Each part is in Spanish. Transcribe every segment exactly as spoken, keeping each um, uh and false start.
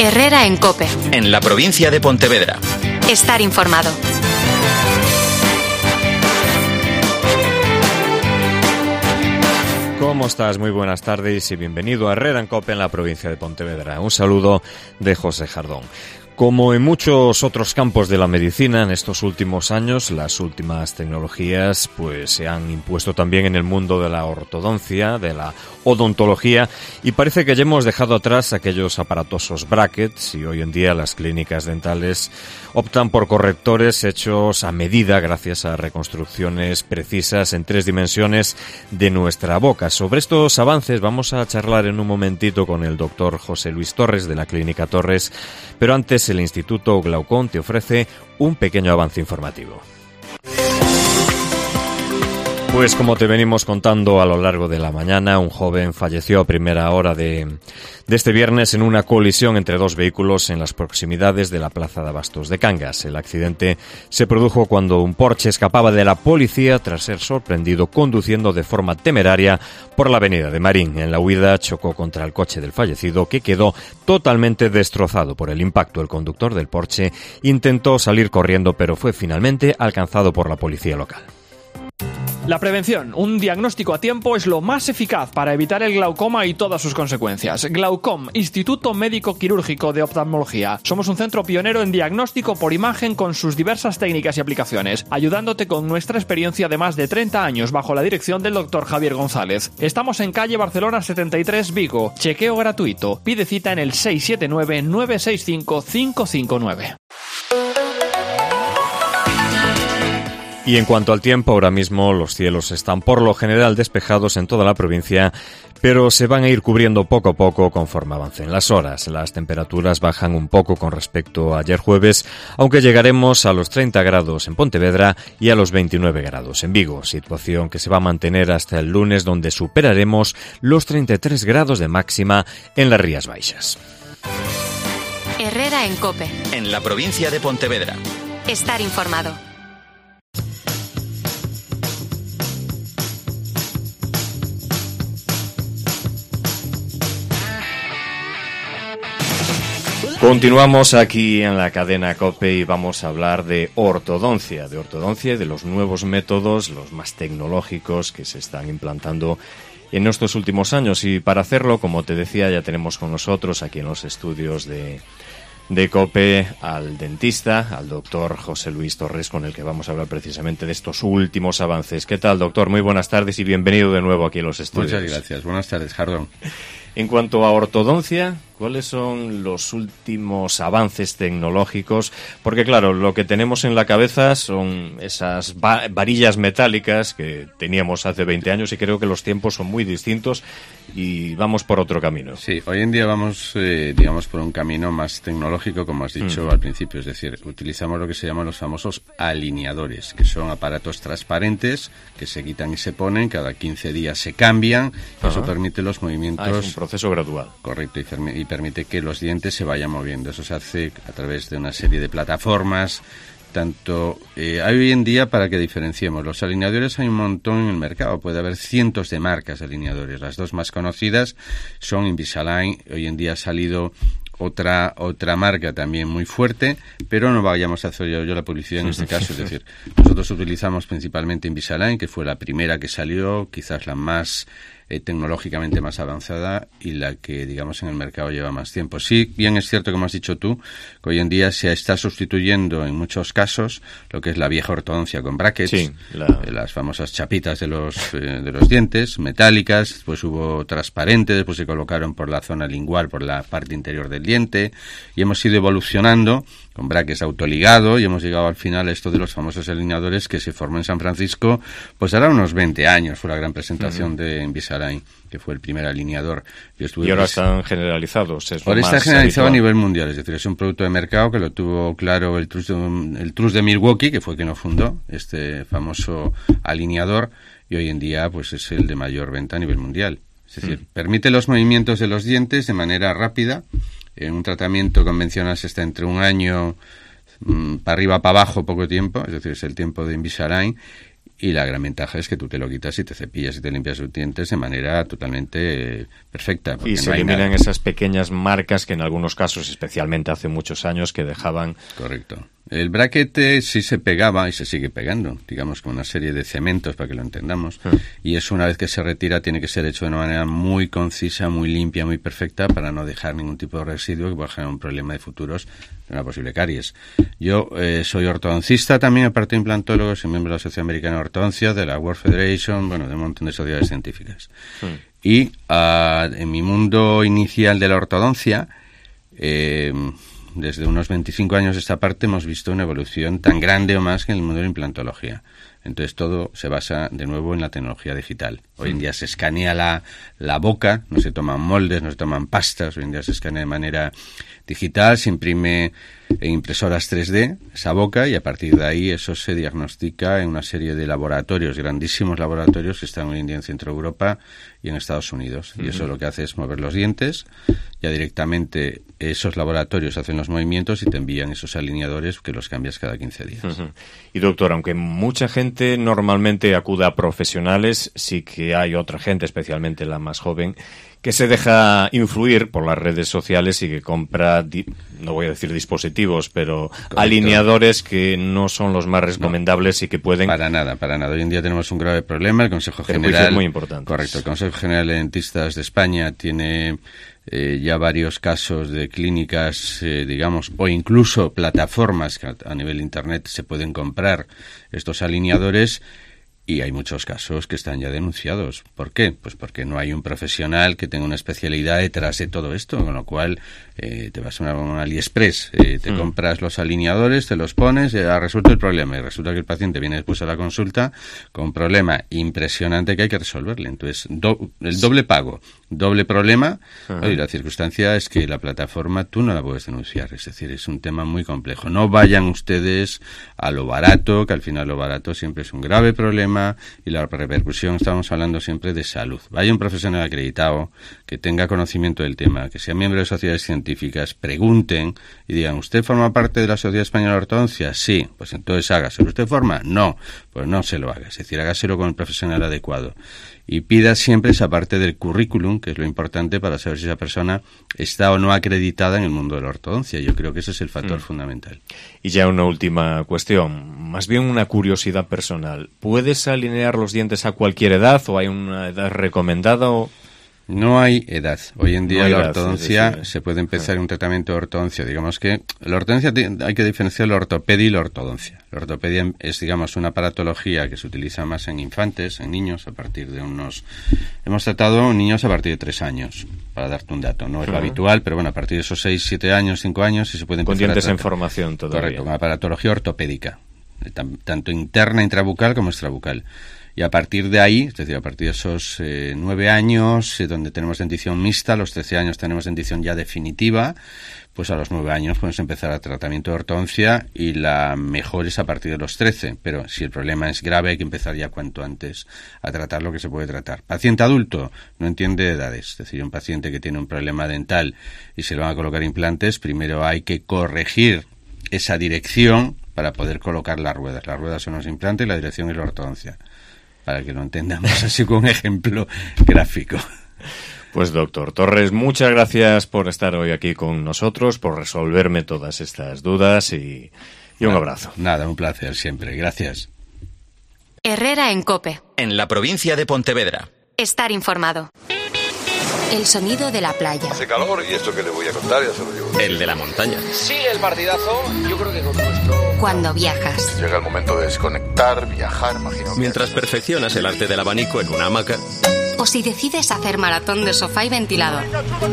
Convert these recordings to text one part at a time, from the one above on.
Herrera en COPE. En la provincia de Pontevedra. Estar informado. ¿Cómo estás? Muy buenas tardes y bienvenido a Herrera en COPE en la provincia de Pontevedra. Un saludo de José Jardón. Como en muchos otros campos de la medicina, en estos últimos años, las últimas tecnologías pues se han impuesto también en el mundo de la ortodoncia, de la odontología, y parece que ya hemos dejado atrás aquellos aparatosos brackets y hoy en día las clínicas dentales optan por correctores hechos a medida gracias a reconstrucciones precisas en tres dimensiones de nuestra boca. Sobre estos avances vamos a charlar en un momentito con el doctor José Luis Torres de la Clínica Torres, pero antes el Instituto Glaucón te ofrece un pequeño avance informativo. Pues como te venimos contando a lo largo de la mañana, un joven falleció a primera hora de, de este viernes en una colisión entre dos vehículos en las proximidades de la Plaza de Abastos de Cangas. El accidente se produjo cuando un Porsche escapaba de la policía tras ser sorprendido conduciendo de forma temeraria por la avenida de Marín. En la huida chocó contra el coche del fallecido, que quedó totalmente destrozado por el impacto. El conductor del Porsche intentó salir corriendo, pero fue finalmente alcanzado por la policía local. La prevención, un diagnóstico a tiempo, es lo más eficaz para evitar el glaucoma y todas sus consecuencias. Glaucom, Instituto Médico Quirúrgico de Oftalmología. Somos un centro pionero en diagnóstico por imagen con sus diversas técnicas y aplicaciones, ayudándote con nuestra experiencia de más de treinta años bajo la dirección del doctor Javier González. Estamos en calle Barcelona setenta y tres, Vigo. Chequeo gratuito. Pide cita en el seis siete nueve, nueve seis cinco, cinco cinco nueve. Y en cuanto al tiempo, ahora mismo los cielos están por lo general despejados en toda la provincia, pero se van a ir cubriendo poco a poco conforme avancen las horas. Las temperaturas bajan un poco con respecto a ayer jueves, aunque llegaremos a los treinta grados en Pontevedra y a los veintinueve grados en Vigo, situación que se va a mantener hasta el lunes, donde superaremos los treinta y tres grados de máxima en las Rías Baixas. Herrera en COPE. En la provincia de Pontevedra. Estar informado. Continuamos aquí en la cadena COPE y vamos a hablar de ortodoncia, de ortodoncia y de los nuevos métodos, los más tecnológicos que se están implantando en estos últimos años. Y para hacerlo, como te decía, ya tenemos con nosotros aquí en los estudios de, de COPE al dentista, al doctor José Luis Torres, con el que vamos a hablar precisamente de estos últimos avances. ¿Qué tal, doctor? Muy buenas tardes y bienvenido de nuevo aquí en los estudios. Muchas gracias. Buenas tardes, Jardón. En cuanto a ortodoncia, ¿cuáles son los últimos avances tecnológicos? Porque claro, lo que tenemos en la cabeza son esas va- varillas metálicas que teníamos hace veinte años y creo que los tiempos son muy distintos y vamos por otro camino. Sí, hoy en día vamos, eh, digamos, por un camino más tecnológico, como has dicho mm. al principio. Es decir, utilizamos lo que se llaman los famosos alineadores, que son aparatos transparentes que se quitan y se ponen, cada quince días se cambian, y eso permite los movimientos... Ah, es un proceso gradual. Correcto, y, fermi- y permite que los dientes se vayan moviendo. Eso se hace a través de una serie de plataformas. Tanto eh, hay hoy en día, para que diferenciemos, los alineadores hay un montón en el mercado, puede haber cientos de marcas de alineadores. Las dos más conocidas son Invisalign. Hoy en día ha salido otra otra marca también muy fuerte, pero no vayamos a hacer yo, yo la publicidad en este caso. Es decir, nosotros utilizamos principalmente Invisalign, que fue la primera que salió, quizás la más eh, tecnológicamente más avanzada y la que, digamos, en el mercado lleva más tiempo. Sí, bien es cierto, como has dicho tú, que hoy en día se está sustituyendo en muchos casos lo que es la vieja ortodoncia con brackets, sí, la... eh, las famosas chapitas de los eh, de los dientes, metálicas. Después hubo transparentes, después se colocaron por la zona lingual, por la parte interior del diente, y hemos ido evolucionando con brackets autoligado y hemos llegado al final a esto de los famosos alineadores que se formó en San Francisco, pues ahora unos veinte años. Fue la gran presentación uh-huh. de Invisalign, que fue el primer alineador. Yo estuve y ahora pres- están generalizados. Es ahora lo está más generalizado habitual. a nivel mundial, es decir, es un producto de mercado que lo tuvo claro el Trust de, el Trust de Milwaukee, que fue quien lo fundó, este famoso alineador, y hoy en día pues es el de mayor venta a nivel mundial. Es decir, uh-huh. permite los movimientos de los dientes de manera rápida. En un tratamiento convencional se está entre un año mmm, para arriba, para abajo, poco tiempo, es decir, es el tiempo de Invisalign, y la gran ventaja es que tú te lo quitas y te cepillas y te limpias los dientes de manera totalmente eh, perfecta. Y se no eliminan nada. esas pequeñas marcas que en algunos casos, especialmente hace muchos años, que dejaban... Correcto. El braquete sí se pegaba y se sigue pegando, digamos, con una serie de cementos para que lo entendamos. Mm. Y eso, una vez que se retira, tiene que ser hecho de una manera muy concisa, muy limpia, muy perfecta, para no dejar ningún tipo de residuo que pueda generar un problema de futuros de una posible caries. Yo eh, soy ortodoncista también, aparte de implantólogo, soy miembro de la Sociedad Americana de Ortodoncia, de la World Federation, bueno, de un montón de sociedades científicas. Mm. Y uh, en mi mundo inicial de la ortodoncia, eh, desde unos veinticinco años de esta parte hemos visto una evolución tan grande o más que en el mundo de la implantología. Entonces todo se basa de nuevo en la tecnología digital. Hoy en día se escanea la, la boca, no se toman moldes, no se toman pastas, hoy en día se escanea de manera digital, se imprime en impresoras tres D esa boca y a partir de ahí eso se diagnostica en una serie de laboratorios, grandísimos laboratorios que están hoy en día en Centro Europa y en Estados Unidos. Uh-huh. Y eso lo que hace es mover los dientes, ya directamente esos laboratorios hacen los movimientos y te envían esos alineadores que los cambias cada quince días. Uh-huh. Y doctor, aunque mucha gente normalmente acude a profesionales, sí que hay otra gente, especialmente la más joven, que se deja influir por las redes sociales y que compra, di- no voy a decir dispositivos, pero correcto, alineadores que no son los más recomendables no, y que pueden... Para nada, para nada. Hoy en día tenemos un grave problema. El Consejo General... muy importante. Correcto. El Consejo General de Dentistas de España tiene eh, ya varios casos de clínicas, eh, digamos, o incluso plataformas que a, a nivel internet se pueden comprar estos alineadores. Y hay muchos casos que están ya denunciados. ¿Por qué? Pues porque no hay un profesional que tenga una especialidad detrás de todo esto, con lo cual eh, te vas a una, una AliExpress, eh, te mm. compras los alineadores, te los pones, eh, ha resuelto el problema, y resulta que el paciente viene después a la consulta con un problema impresionante que hay que resolverle. Entonces, do, el doble pago, doble problema, uh-huh. y la circunstancia es que la plataforma tú no la puedes denunciar, es decir, es un tema muy complejo. No vayan ustedes a lo barato, que al final lo barato siempre es un grave problema, y la repercusión, estamos hablando siempre de salud. Vaya un profesional acreditado que tenga conocimiento del tema, que sea miembro de sociedades científicas, pregunten y digan, ¿usted forma parte de la Sociedad Española de Ortodoncia? Sí, pues entonces hágaselo. ¿Usted forma? No, pues no se lo haga, es decir, hágaselo con el profesional adecuado. Y pida siempre esa parte del currículum, que es lo importante para saber si esa persona está o no acreditada en el mundo de la ortodoncia. Yo creo que ese es el factor mm. fundamental. Y ya una última cuestión, más bien una curiosidad personal. ¿Puedes alinear los dientes a cualquier edad o hay una edad recomendada? O... No hay edad. Hoy en día no la edad, ortodoncia sí, sí, sí. se puede empezar en un tratamiento de ortodoncia. Digamos que la ortodoncia hay que diferenciar la ortopedia y la ortodoncia. La ortopedia es, digamos, una aparatología que se utiliza más en infantes, en niños, a partir de unos... Hemos tratado niños a partir de tres años, para darte un dato. No es lo uh-huh. habitual, pero bueno, a partir de esos seis, siete años, cinco años, sí se puede empezar con dientes a tratar. En formación todavía. Correcto, una aparatología ortopédica, tanto interna, intrabucal como extrabucal. Y a partir de ahí, es decir, a partir de esos eh, nueve años, eh, donde tenemos dentición mixta, a los trece años tenemos dentición ya definitiva, pues a los nueve años podemos empezar el tratamiento de ortodoncia y la mejor es a partir de los trece. Pero si el problema es grave, hay que empezar ya cuanto antes a tratar lo que se puede tratar. Paciente adulto no entiende de edades, es decir, un paciente que tiene un problema dental y se le van a colocar implantes, primero hay que corregir esa dirección para poder colocar las ruedas. Las ruedas son los implantes y la dirección es la ortodoncia. Para que lo entendamos así con un ejemplo gráfico. Pues doctor Torres, muchas gracias por estar hoy aquí con nosotros, por resolverme todas estas dudas y, y un nada, abrazo. Nada, un placer siempre. Gracias. Herrera en COPE. En la provincia de Pontevedra. Estar informado. El sonido de la playa. Hace calor y esto que le voy a contar ya se lo digo. El de la montaña. Sí, el partidazo, yo creo que con nuestro... Cuando viajas. Llega el momento de desconectar, viajar, imagino. Mientras que... perfeccionas el arte del abanico en una hamaca. O si decides hacer maratón de sofá y ventilador.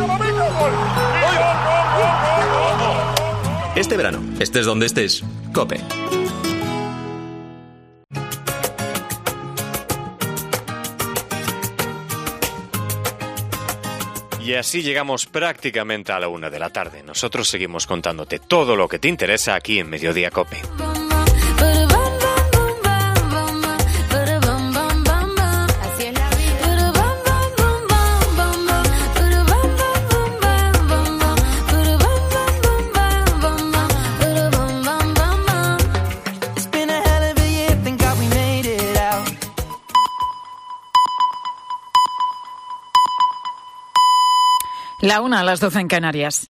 Este verano, estés donde estés, COPE. Y así llegamos prácticamente a la una de la tarde. Nosotros seguimos contándote todo lo que te interesa aquí en Mediodía COPE. La una a las doce en Canarias.